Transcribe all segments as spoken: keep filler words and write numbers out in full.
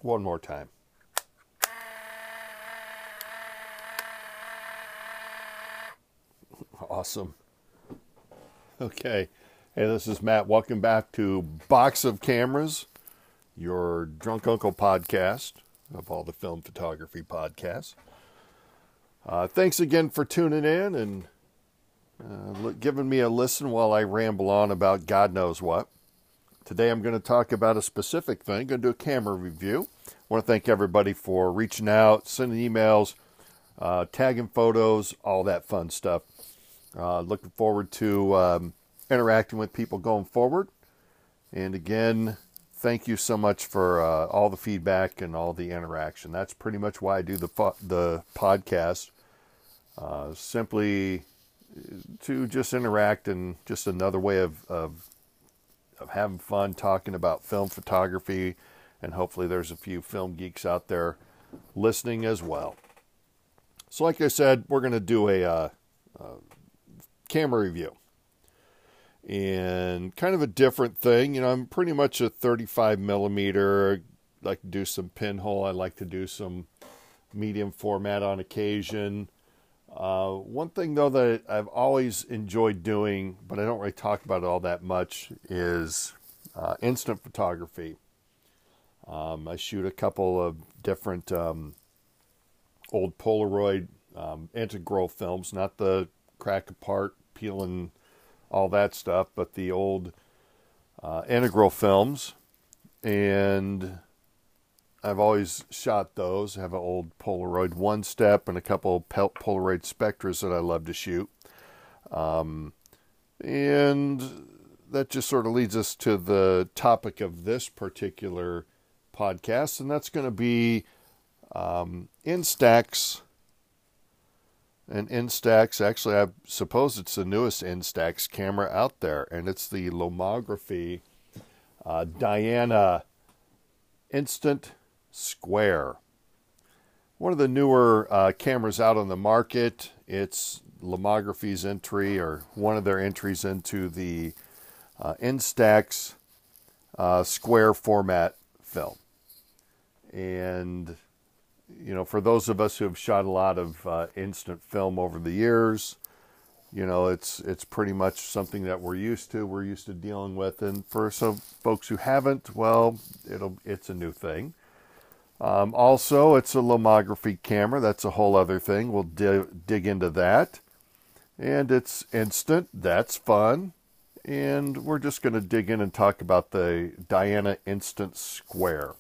One more time. Awesome. Okay. Hey, this is Matt. Welcome back to Box of Cameras, your Drunk Uncle podcast of all the film photography podcasts. Uh, thanks again for tuning in and uh, giving me a listen while I ramble on about God knows what. Today I'm going to talk about a specific thing. I'm going to do a camera review. I want to thank everybody for reaching out, sending emails, uh, tagging photos, all that fun stuff. Uh, looking forward to um, interacting with people going forward. And again, thank you so much for uh, all the feedback and all the interaction. That's pretty much why I do the fo- the podcast. Uh, simply to just interact and just another way of, of of having fun talking about film photography, and hopefully there's a few film geeks out there listening as well. So like I said, we're going to do a, uh, a camera review. And kind of a different thing. You know, I'm pretty much a thirty-five millimeter. I like to do some pinhole. I like to do some medium format on occasion. Uh, one thing, though, that I've always enjoyed doing, but I don't really talk about it all that much, is uh, instant photography. Um, I shoot a couple of different um, old Polaroid um, integral films, not the crack apart, peeling, all that stuff, but the old uh, integral films. And I've always shot those. I have an old Polaroid One Step and a couple of Polaroid Spectras that I love to shoot. Um, and that just sort of leads us to the topic of this particular podcast, and that's going to be um, Instax. And Instax, actually, I suppose it's the newest Instax camera out there, and it's the Lomography uh, Diana Instant Square. One of the newer uh, cameras out on the market. It's Lomography's entry, or one of their entries into the uh, Instax uh, square format film. And, you know, for those of us who have shot a lot of uh, instant film over the years, you know, it's it's pretty much something that we're used to. We're used to dealing with. And for some folks who haven't, well, it'll it's a new thing. Um, also, it's a Lomography camera. That's a whole other thing. We'll di- dig into that. And it's instant. That's fun. And we're just going to dig in and talk about the Diana Instant Square.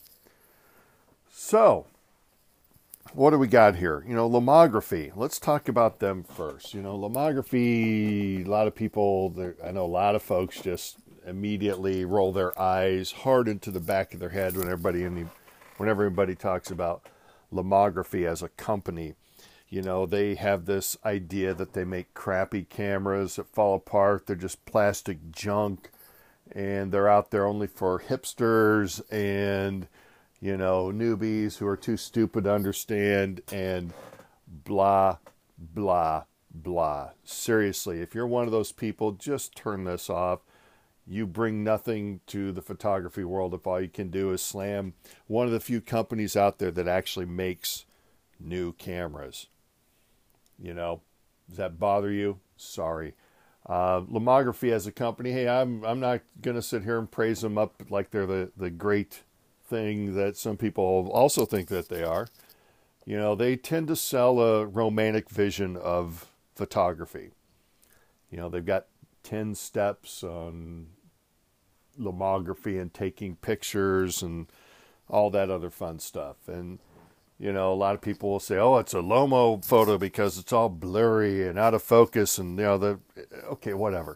So, what do we got here? You know, Lomography. Let's talk about them first. You know, Lomography, a lot of people, I know a lot of folks just immediately roll their eyes hard into the back of their head when everybody in the Whenever everybody talks about Lomography as a company. You know, they have this idea that they make crappy cameras that fall apart. They're just plastic junk, and they're out there only for hipsters and, you know, newbies who are too stupid to understand, and blah, blah, blah. Seriously, if you're one of those people, just turn this off. You bring nothing to the photography world if all you can do is slam one of the few companies out there that actually makes new cameras. You know, does that bother you? Sorry. Uh, Lomography as a company, hey, I'm I'm not going to sit here and praise them up like they're the, the great thing that some people also think that they are. You know, they tend to sell a romantic vision of photography. You know, they've got ten steps on Lomography and taking pictures and all that other fun stuff. And, you know, a lot of people will say, oh, it's a Lomo photo because it's all blurry and out of focus. And, you know, the okay, whatever.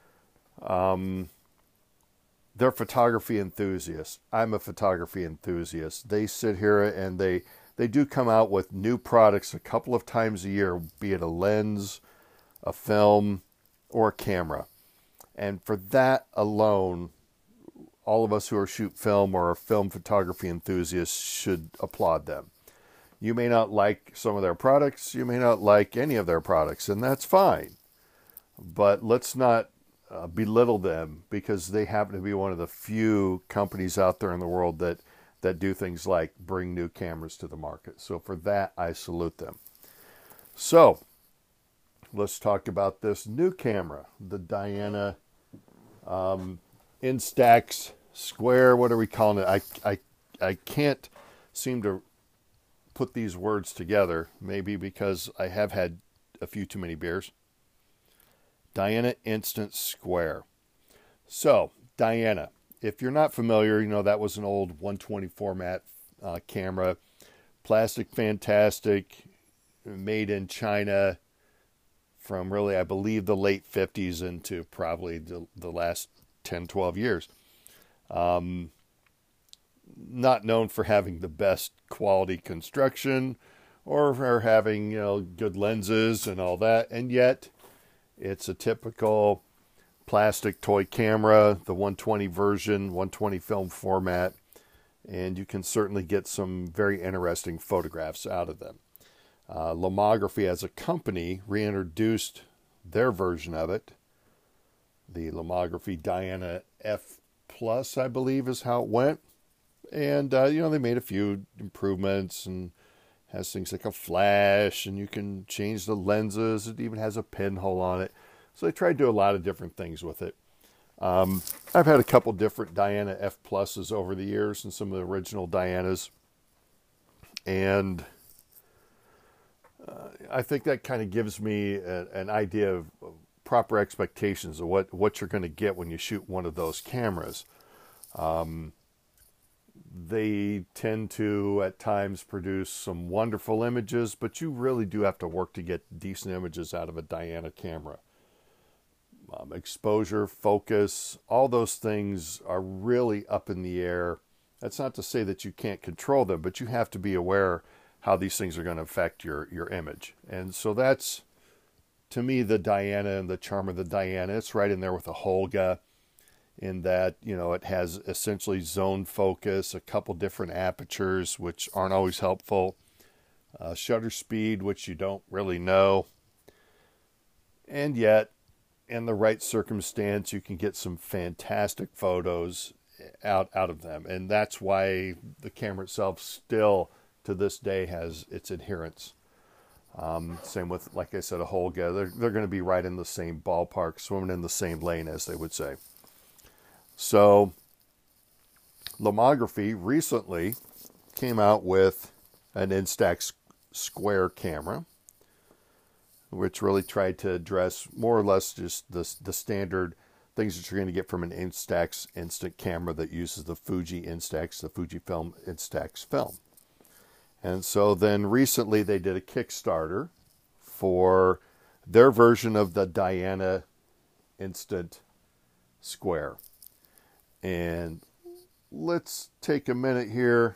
Um, they're photography enthusiasts. I'm a photography enthusiast. They sit here and they, they do come out with new products a couple of times a year, be it a lens, a film, or a camera. And for that alone, all of us who are shoot film or are film photography enthusiasts should applaud them. You may not like some of their products. You may not like any of their products, and that's fine. But let's not uh, belittle them because they happen to be one of the few companies out there in the world that that do things like bring new cameras to the market. So for that, I salute them. So let's talk about this new camera, the Diana um, Instax Square. What are we calling it? I, I, I can't seem to put these words together, maybe because I have had a few too many beers. Diana Instant Square. So, Diana, if you're not familiar, you know, that was an old one twenty format uh, camera. Plastic, fantastic, made in China from really, I believe, the late fifties into probably the, the last ten, twelve years. Um, not known for having the best quality construction or for having, you know, good lenses and all that. And yet it's a typical plastic toy camera, the one twenty version, one twenty film format. And you can certainly get some very interesting photographs out of them. Uh, Lomography as a company reintroduced their version of it. The Lomography Diana F Plus, I believe, is how it went. And, uh, you know, they made a few improvements and has things like a flash, and you can change the lenses. It even has a pinhole on it. So they tried to do a lot of different things with it. Um, I've had a couple different Diana F Pluses over the years and some of the original Dianas. And uh, I think that kind of gives me a, an idea of proper expectations of what, what you're going to get when you shoot one of those cameras. Um, They tend to, at times, produce some wonderful images, but you really do have to work to get decent images out of a Diana camera. Um, exposure, focus, all those things are really up in the air. That's not to say that you can't control them, but you have to be aware how these things are going to affect your, your image. And so that's, to me, the Diana and the charm of the Diana. It's right in there with the Holga, in that, you know, it has essentially zone focus, a couple different apertures, which aren't always helpful, uh, shutter speed, which you don't really know. And yet, in the right circumstance, you can get some fantastic photos out, out of them. And that's why the camera itself still, to this day, has its adherence. Um, same with, like I said, a Holga. They're, they're going to be right in the same ballpark, swimming in the same lane, as they would say. So, Lomography recently came out with an Instax Square camera, which really tried to address more or less just the, the standard things that you're going to get from an Instax instant camera that uses the Fuji Instax, the Fujifilm Instax film. And so then recently they did a Kickstarter for their version of the Diana Instant Square. And let's take a minute here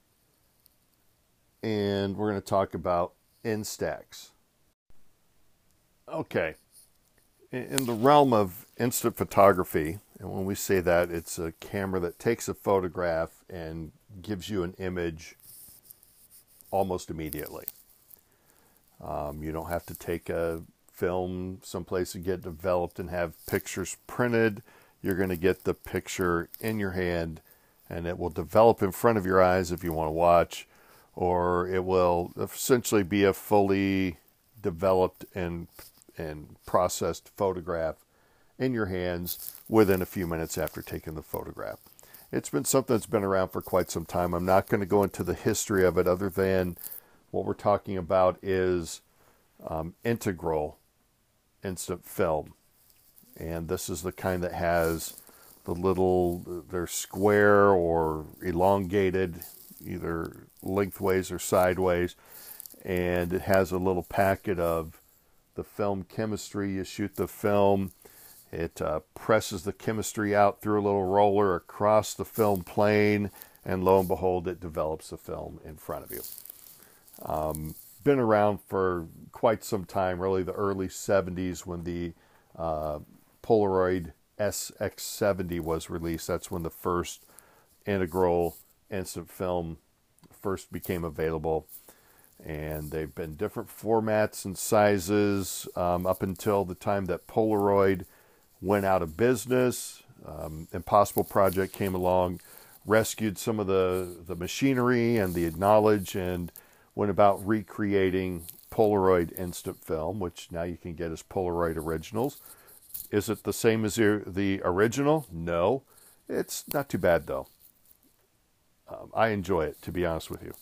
and we're going to talk about Instax. Okay. In the realm of instant photography, and when we say that, it's a camera that takes a photograph and gives you an image almost immediately. Um, you don't have to take a film someplace and get developed and have pictures printed. You're going to get the picture in your hand, and it will develop in front of your eyes if you want to watch, or it will essentially be a fully developed and and processed photograph in your hands within a few minutes after taking the photograph. It's been something that's been around for quite some time. I'm not going to go into the history of it, other than what we're talking about is um, integral instant film. And this is the kind that has the little, they're square or elongated, either lengthways or sideways. And it has a little packet of the film chemistry. You shoot the film. It uh, presses the chemistry out through a little roller across the film plane. And lo and behold, it develops the film in front of you. Um, been around for quite some time, really the early seventies when the uh, Polaroid S X seventy was released. That's when the first integral instant film first became available. And they've been different formats and sizes um, up until the time that Polaroid went out of business. Um, Impossible Project came along rescued some of the, the machinery and the knowledge and went about recreating Polaroid instant film, which now you can get as Polaroid originals. Is it the same as the, the original? No. It's not too bad, though. Um, I enjoy it, to be honest with you.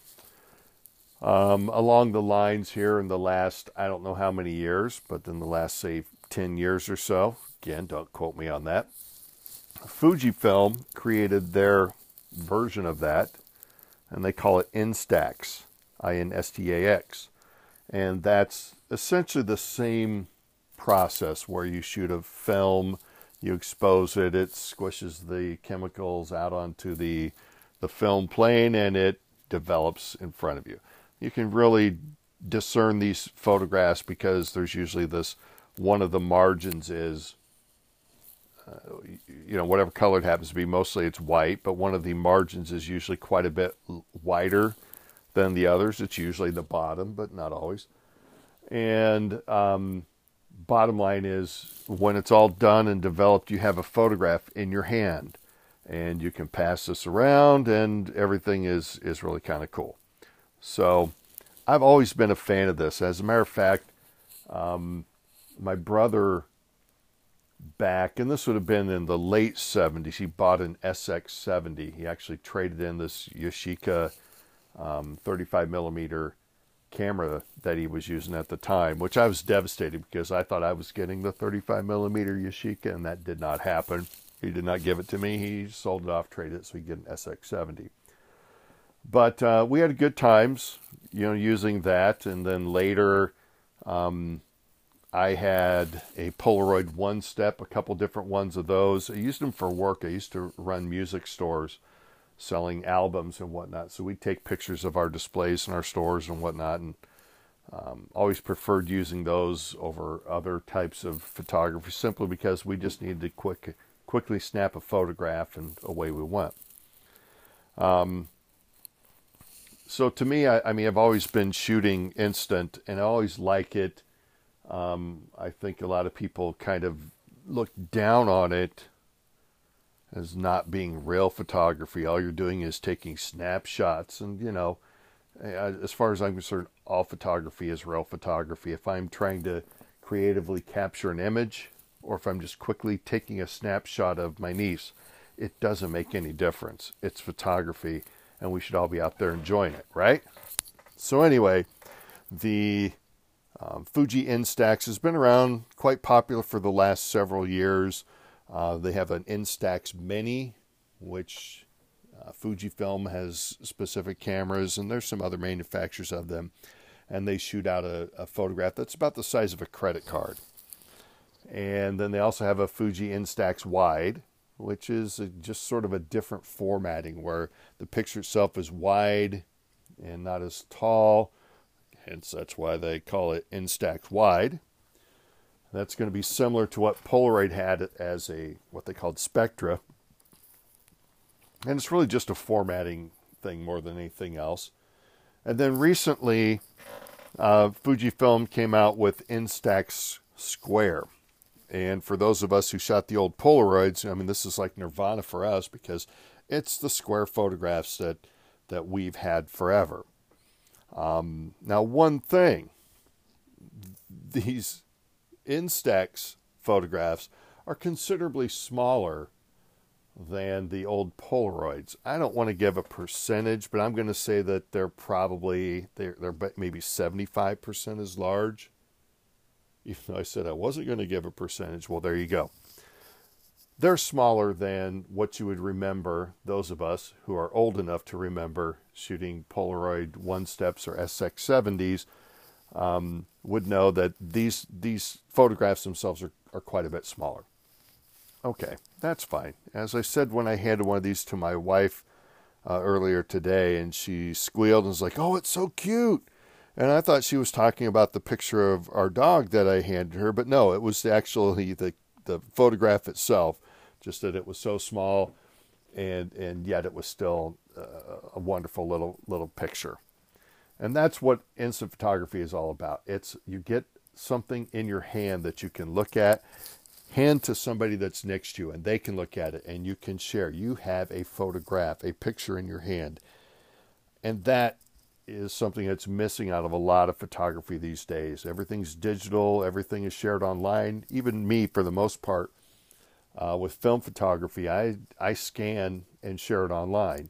Um, along the lines here in the last, I don't know how many years, but in the last, say, ten years or so, again, don't quote me on that, Fujifilm created their version of that, and they call it Instax, I N S T A X. And that's essentially the same process where you shoot a film, you expose it, it squishes the chemicals out onto the, the film plane, and it develops in front of you. You can really discern these photographs because there's usually this, one of the margins is, uh, you know, whatever color it happens to be, mostly it's white, but one of the margins is usually quite a bit wider than the others. It's usually the bottom, but not always. And um, bottom line is, when it's all done and developed, you have a photograph in your hand, and you can pass this around, and everything is, is really kind of cool. So I've always been a fan of this. As a matter of fact, um, my brother back, and this would have been in the late seventies, he bought an S X seventy. He actually traded in this Yashica um, thirty-five millimeter camera that he was using at the time, which I was devastated because I thought I was getting the thirty-five millimeter Yashica, and that did not happen. He did not give it to me. He sold it off, traded it, so he could get an S X seventy. But uh, we had good times, you know, using that. And then later, um, I had a Polaroid One Step, a couple different ones of those. I used them for work. I used to run music stores selling albums and whatnot. So we'd take pictures of our displays in our stores and whatnot, and um, always preferred using those over other types of photography, simply because we just needed to quick, quickly snap a photograph and away we went. Um, so to me, I, I mean, I've always been shooting instant, and I always like it. Um, I think a lot of people kind of look down on it as not being real photography. All you're doing is taking snapshots, and, you know, as far as I'm concerned, all photography is real photography. If I'm trying to creatively capture an image, or if I'm just quickly taking a snapshot of my niece, it doesn't make any difference. It's photography, and we should all be out there enjoying it, right? So anyway, the um, Fuji Instax has been around, quite popular for the last several years. Uh, they have an Instax Mini, which uh, Fujifilm has specific cameras, and there's some other manufacturers of them, and they shoot out a, a photograph that's about the size of a credit card. And then they also have a Fuji Instax Wide, which is a, just sort of a different formatting, where the picture itself is wide and not as tall, hence that's why they call it Instax Wide. That's going to be similar to what Polaroid had as a, what they called Spectra. And it's really just a formatting thing more than anything else. And then recently, uh, Fujifilm came out with Instax Square. And for those of us who shot the old Polaroids, I mean, this is like nirvana for us, because it's the square photographs that, that we've had forever. Um, now, one thing, these Instax photographs are considerably smaller than the old Polaroids. I don't want to give a percentage, but I'm going to say that they're probably, they're, they're maybe seventy-five percent as large. Even though I said I wasn't going to give a percentage, well, there you go. They're smaller than what you would remember, those of us who are old enough to remember shooting Polaroid One Steps or S X seventies, um, would know that these these photographs themselves are, are quite a bit smaller. Okay, that's fine. As I said when I handed one of these to my wife uh, earlier today, and she squealed and was like, "Oh, it's so cute." And I thought she was talking about the picture of our dog that I handed her, but no, it was actually the, the photograph itself, just that it was so small, and and yet it was still uh, a wonderful little little picture. And that's what instant photography is all about. It's, you get something in your hand that you can look at, hand to somebody that's next to you, and they can look at it, and you can share. You have a photograph, a picture in your hand. And that is something that's missing out of a lot of photography these days. Everything's digital. Everything is shared online. Even me, for the most part, uh, with film photography, I, I scan and share it online.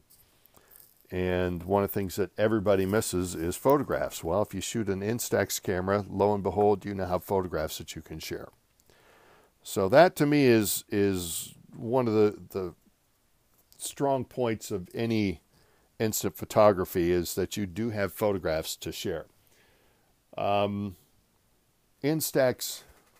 And one of the things that everybody misses is photographs. Well, if you shoot an Instax camera, lo and behold, you now have photographs that you can share. So that, to me, is is one of the, the strong points of any instant photography, is that you do have photographs to share. Um, Instax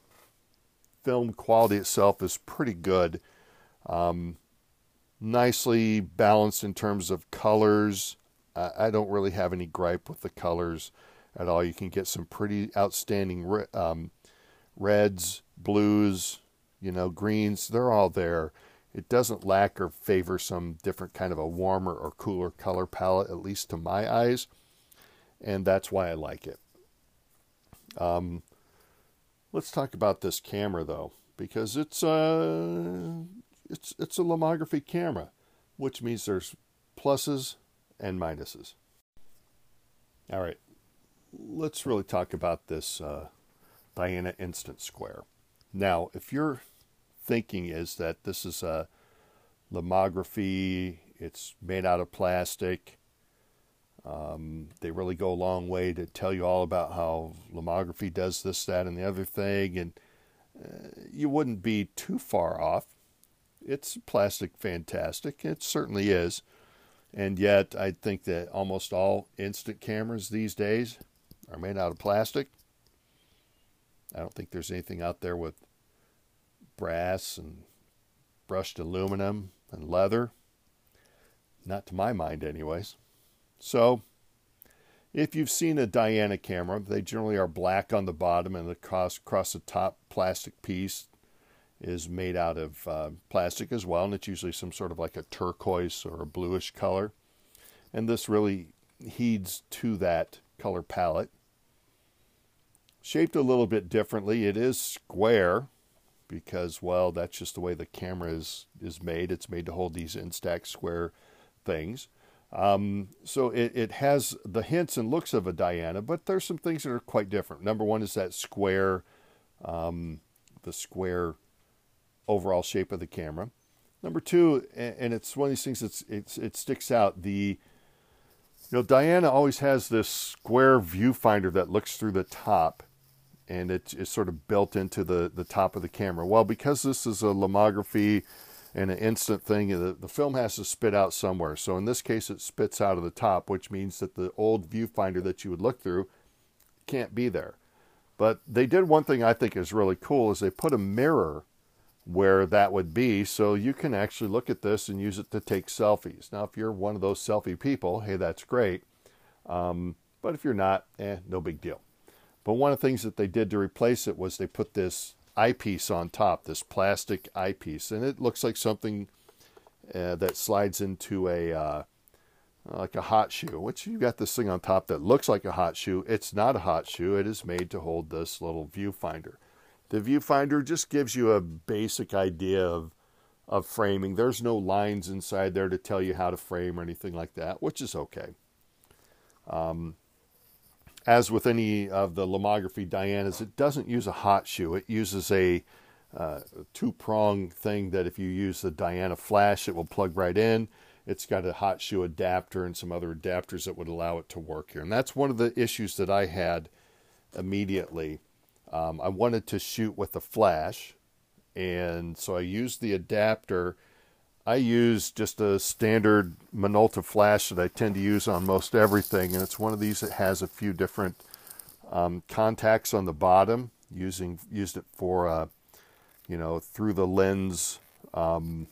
film quality itself is pretty good. Um, nicely balanced in terms of colors. I, I don't really have any gripe with the colors at all. You can get some pretty outstanding re- um, reds, blues, you know, greens. They're all there. It doesn't lack or favor some different kind of a warmer or cooler color palette, at least to my eyes. And that's why I like it. Um, let's talk about this camera, though, because it's uh, it's it's a lomography camera, which means there's pluses and minuses. All right, let's really talk about this uh, Diana Instant Square. Now, if your thinking is that this is a lomography, it's made out of plastic, um, they really go a long way to tell you all about how lomography does this, that, and the other thing, and uh, you wouldn't be too far off. It's plastic fantastic. It certainly is. And yet, I think that almost all instant cameras these days are made out of plastic. I don't think there's anything out there with brass and brushed aluminum and leather. Not to my mind, anyways. So, if you've seen a Diana camera, they generally are black on the bottom, and the cross, across the top plastic piece is made out of uh, plastic as well, and it's usually some sort of like a turquoise or a bluish color. And this really heeds to that color palette. Shaped a little bit differently. It is square because, well, that's just the way the camera is, is made. It's made to hold these Instax square things. Um, so it, it has the hints and looks of a Diana, but there's some things that are quite different. Number one is that square, um, the square overall shape of the camera. Number two, and it's one of these things that's it's, it sticks out, the you know Diana always has this square viewfinder that looks through the top, and it's, it's sort of built into the, the top of the camera. Well, because this is a lomography and an instant thing, the, the film has to spit out somewhere. So in this case, it spits out of the top, which means that the old viewfinder that you would look through can't be there. But they did one thing I think is really cool, is they put a mirror where that would be, so you can actually look at this and use it to take selfies. Now, if you're one of those selfie people, hey, that's great. Um, but if you're not, eh, no big deal. But one of the things that they did to replace it was they put this eyepiece on top, this plastic eyepiece, and it looks like something uh, that slides into a uh, like a hot shoe, which you got this thing on top that looks like a hot shoe. It's not a hot shoe. It is made to hold this little viewfinder. The viewfinder just gives you a basic idea of, of framing. There's no lines inside there to tell you how to frame or anything like that, which is okay. Um, as with any of the lomography Dianas, it doesn't use a hot shoe. It uses a uh, two-prong thing that if you use the Diana flash, it will plug right in. It's got a hot shoe adapter and some other adapters that would allow it to work here. And that's one of the issues that I had immediately. Um, I wanted to shoot with a flash, and so I used the adapter. I use just a standard Minolta flash that I tend to use on most everything, and it's one of these that has a few different um, contacts on the bottom. Using used it for, uh, you know, through the lens um,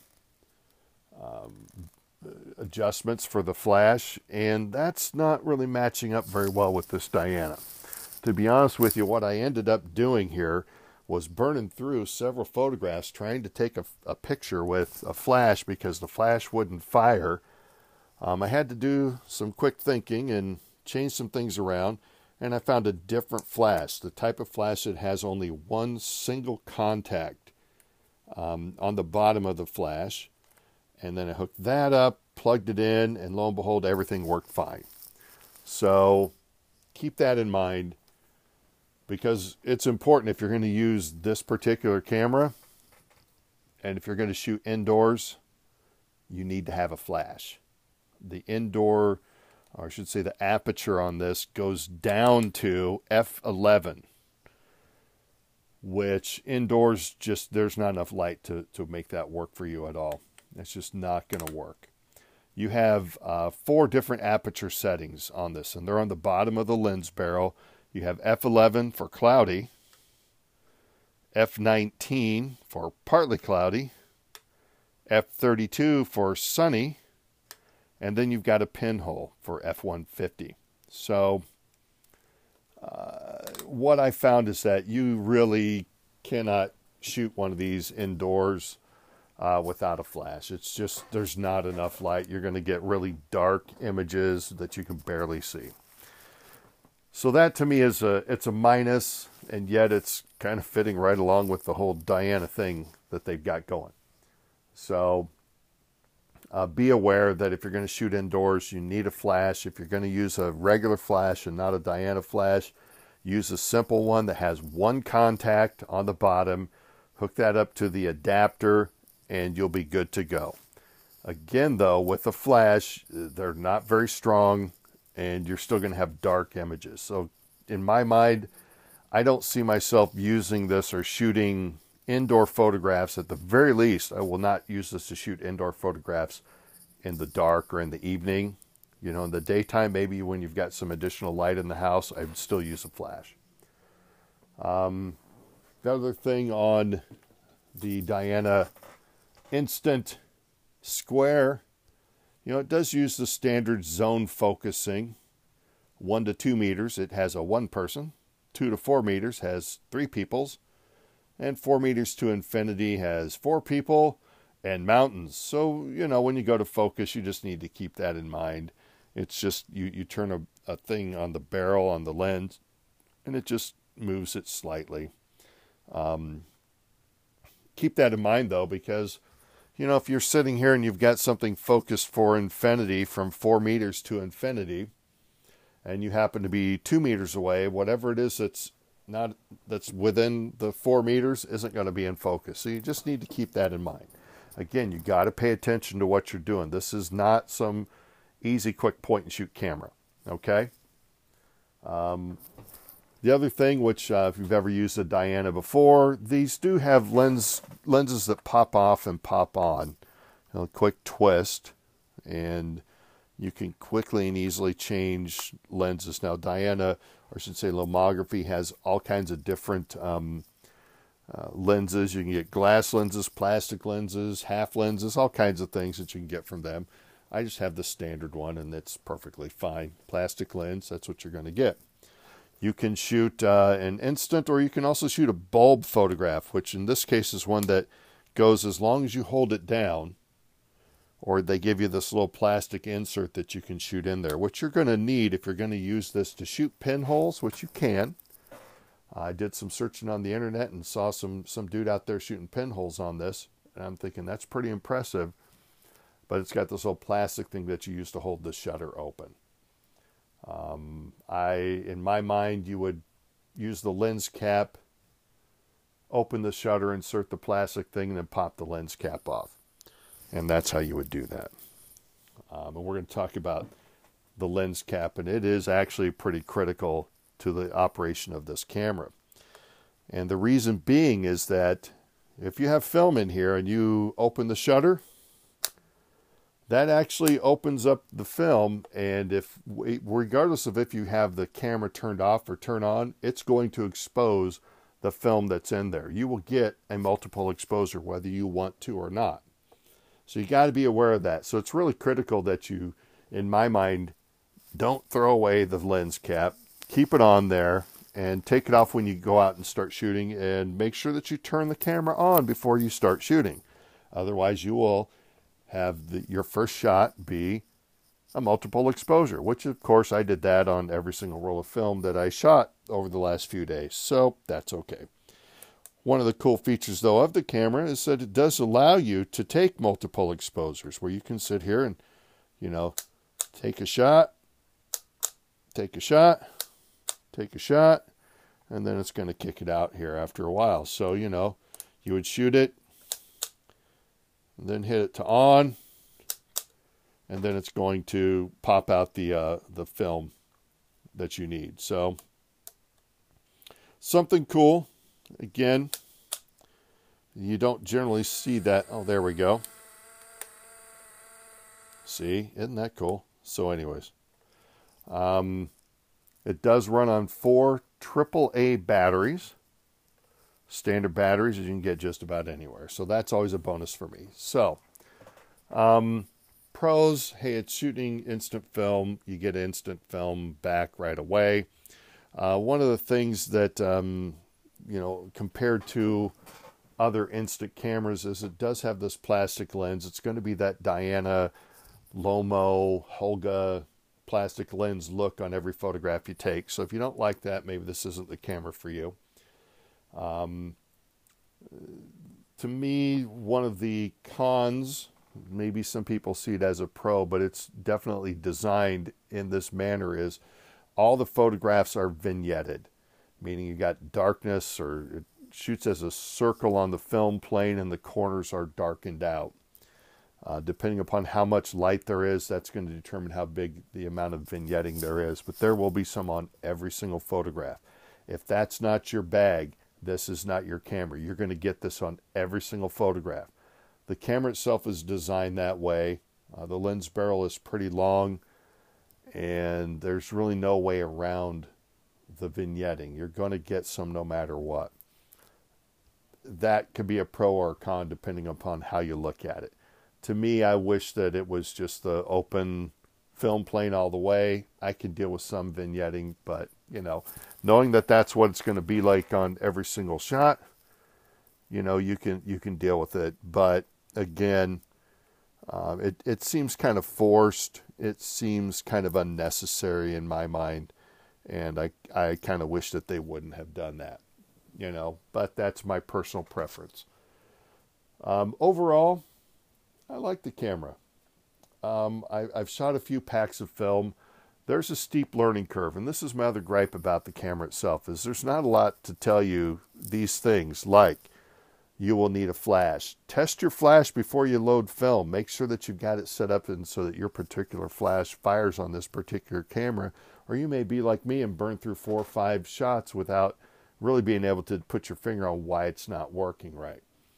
um, adjustments for the flash, and that's not really matching up very well with this Diana. To be honest with you, what I ended up doing here was burning through several photographs trying to take a, a picture with a flash because the flash wouldn't fire. Um, I had to do some quick thinking and change some things around, and I found a different flash, the type of flash that has only one single contact um, on the bottom of the flash. And then I hooked that up, plugged it in, and lo and behold, everything worked fine. So keep that in mind, because it's important if you're going to use this particular camera, and if you're going to shoot indoors, you need to have a flash. The indoor, or I should say the aperture on this, goes down to f eleven, which indoors, just there's not enough light to, to make that work for you at all. It's just not going to work. You have uh, four different aperture settings on this, and they're on the bottom of the lens barrel. You have f eleven for cloudy, f nineteen for partly cloudy, f thirty-two for sunny, and then you've got a pinhole for f one fifty. So uh, what I found is that you really cannot shoot one of these indoors uh, without a flash. It's just, there's not enough light. You're going to get really dark images that you can barely see. So that to me is a, it's a minus, and yet it's kind of fitting right along with the whole Diana thing that they've got going. So uh, be aware that if you're going to shoot indoors, you need a flash. If you're going to use a regular flash and not a Diana flash, use a simple one that has one contact on the bottom. Hook that up to the adapter, and you'll be good to go. Again, though, with a flash, they're not very strong, and you're still going to have dark images. So in my mind, I don't see myself using this or shooting indoor photographs. At the very least, I will not use this to shoot indoor photographs in the dark or in the evening. You know, in the daytime, maybe when you've got some additional light in the house, I would still use a flash. Um, the other thing on the Diana Instant Square, you know, it does use the standard zone focusing, one to two meters. It has a one person, two to four meters has three peoples, and four meters to infinity has four people, and mountains. So, you know, when you go to focus, you just need to keep that in mind. It's just, you, you turn a, a thing on the barrel, on the lens, and it just moves it slightly. Um, keep that in mind, though, because, you know, if you're sitting here and you've got something focused for infinity from four meters to infinity, and you happen to be two meters away, whatever it is that's not that's within the four meters isn't going to be in focus. So you just need to keep that in mind. Again, you got to pay attention to what you're doing. This is not some easy, quick point and shoot camera. Okay. Um, the other thing, which uh, if you've ever used a Diana before, these do have lens lenses that pop off and pop on. You know, a quick twist, and you can quickly and easily change lenses. Now, Diana, or I should say Lomography, has all kinds of different um, uh, lenses. You can get glass lenses, plastic lenses, half lenses, all kinds of things that you can get from them. I just have the standard one, and it's perfectly fine. Plastic lens, that's what you're going to get. You can shoot uh, an instant, or you can also shoot a bulb photograph, which in this case is one that goes as long as you hold it down, or they give you this little plastic insert that you can shoot in there, which you're going to need if you're going to use this to shoot pinholes, which you can. I did some searching on the internet and saw some, some dude out there shooting pinholes on this, and I'm thinking that's pretty impressive, but it's got this little plastic thing that you use to hold the shutter open. Um, I, in my mind, you would use the lens cap, open the shutter, insert the plastic thing, and then pop the lens cap off. And that's how you would do that. Um, and we're going to talk about the lens cap, and it is actually pretty critical to the operation of this camera. And the reason being is that if you have film in here and you open the shutter, that actually opens up the film, and if regardless of if you have the camera turned off or turned on, it's going to expose the film that's in there. You will get a multiple exposure whether you want to or not. So you got to be aware of that. So it's really critical that you, in my mind, don't throw away the lens cap. Keep it on there and take it off when you go out and start shooting, and make sure that you turn the camera on before you start shooting. Otherwise, you will have the, your first shot be a multiple exposure, which of course I did that on every single roll of film that I shot over the last few days. So that's okay. One of the cool features, though, of the camera is that it does allow you to take multiple exposures where you can sit here and, you know, take a shot, take a shot, take a shot, and then it's going to kick it out here after a while. So, you know, you would shoot it, and then hit it to on, and then it's going to pop out the uh, the film that you need. So, something cool. Again, you don't generally see that. Oh, there we go. See, isn't that cool? So anyways, um, it does run on four triple A batteries. Standard batteries you can get just about anywhere. So that's always a bonus for me. So, um, pros, hey, it's shooting instant film. You get instant film back right away. Uh, one of the things that, um, you know, compared to other instant cameras is it does have this plastic lens. It's going to be that Diana, Lomo, Holga plastic lens look on every photograph you take. So if you don't like that, maybe this isn't the camera for you. Um, to me, one of the cons, maybe some people see it as a pro, but it's definitely designed in this manner, is all the photographs are vignetted, meaning you got darkness, or it shoots as a circle on the film plane and the corners are darkened out. Uh, depending upon how much light there is, that's going to determine how big the amount of vignetting there is. But there will be some on every single photograph. If that's not your bag, this is not your camera. You're going to get this on every single photograph. The camera itself is designed that way. Uh, the lens barrel is pretty long, and there's really no way around the vignetting. You're going to get some no matter what. That could be a pro or a con depending upon how you look at it. To me, I wish that it was just the open film plane all the way. I can deal with some vignetting, but, you know, knowing that that's what it's going to be like on every single shot, you know, you can you can deal with it. But, again, um, it, it seems kind of forced. It seems kind of unnecessary in my mind. And I, I kind of wish that they wouldn't have done that, you know. But that's my personal preference. Um, overall, I like the camera. Um, I, I've shot a few packs of film. There's a steep learning curve, and this is my other gripe about the camera itself, is there's not a lot to tell you these things, like you will need a flash. Test your flash before you load film. Make sure that you've got it set up and so that your particular flash fires on this particular camera, or you may be like me and burn through four or five shots without really being able to put your finger on why it's not working right.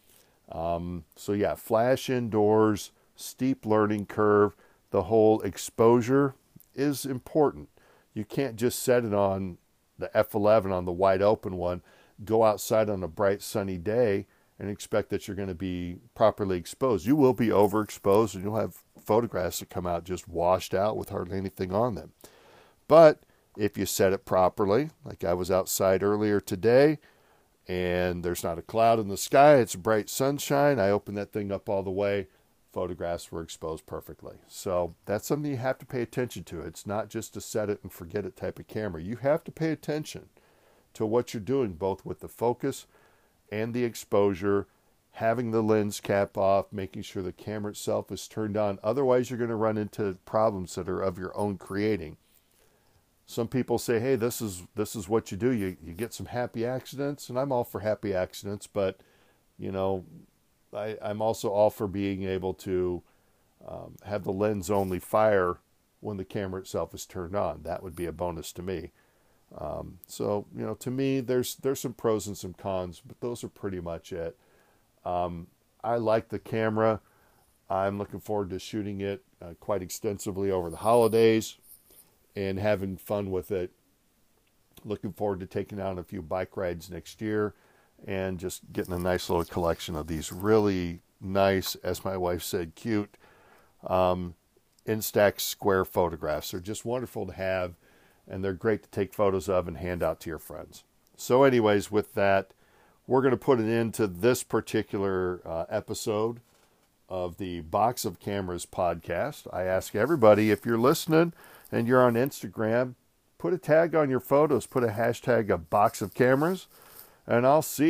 Um, so yeah, flash indoors, steep learning curve. The whole exposure is important. You can't just set it on the F eleven on the wide open one, go outside on a bright sunny day and expect that you're going to be properly exposed. You will be overexposed, and you'll have photographs that come out just washed out with hardly anything on them. But if you set it properly, like I was outside earlier today, and there's not a cloud in the sky, it's bright sunshine, I opened that thing up all the way, photographs were exposed perfectly. So that's something you have to pay attention to. It's not just a set it and forget it type of camera. You have to pay attention to what you're doing, both with the focus and the exposure, having the lens cap off, making sure the camera itself is turned on. Otherwise, you're going to run into problems that are of your own creating. Some people say, hey, this is this is what you do. You you get some happy accidents, and I'm all for happy accidents, but, you know, I, I'm also all for being able to um, have the lens only fire when the camera itself is turned on. That would be a bonus to me. Um, so, you know, to me, there's there's some pros and some cons, but those are pretty much it. Um, I like the camera. I'm looking forward to shooting it uh, quite extensively over the holidays and having fun with it. Looking forward to taking out a few bike rides next year and just getting a nice little collection of these really nice, as my wife said, cute um, Instax square photographs. They're just wonderful to have, and they're great to take photos of and hand out to your friends. So anyways, with that, we're going to put an end to this particular uh, episode of the Box of Cameras podcast. I ask everybody, if you're listening and you're on Instagram, put a tag on your photos, put a hashtag of Box of Cameras, and I'll see it,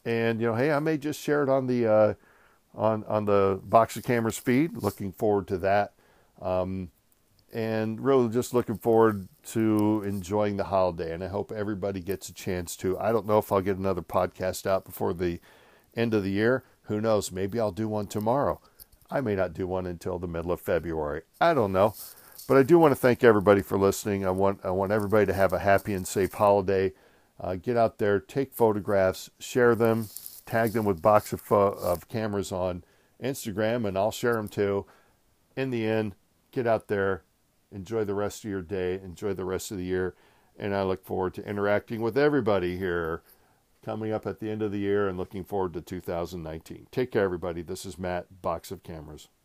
And, you know, hey, I may just share it on the uh, on on the Box of Cameras feed. Looking forward to that. Um, and really just looking forward to enjoying the holiday. And I hope everybody gets a chance to. I don't know if I'll get another podcast out before the end of the year. Who knows? Maybe I'll do one tomorrow. I may not do one until the middle of February. I don't know. But I do want to thank everybody for listening. I want I want everybody to have a happy and safe holiday. Uh, get out there, take photographs, share them, tag them with Box of, Fo- of Cameras on Instagram, and I'll share them too. In the end, get out there, enjoy the rest of your day, enjoy the rest of the year, and I look forward to interacting with everybody here coming up at the end of the year and looking forward to two thousand nineteen. Take care, everybody. This is Matt, Box of Cameras.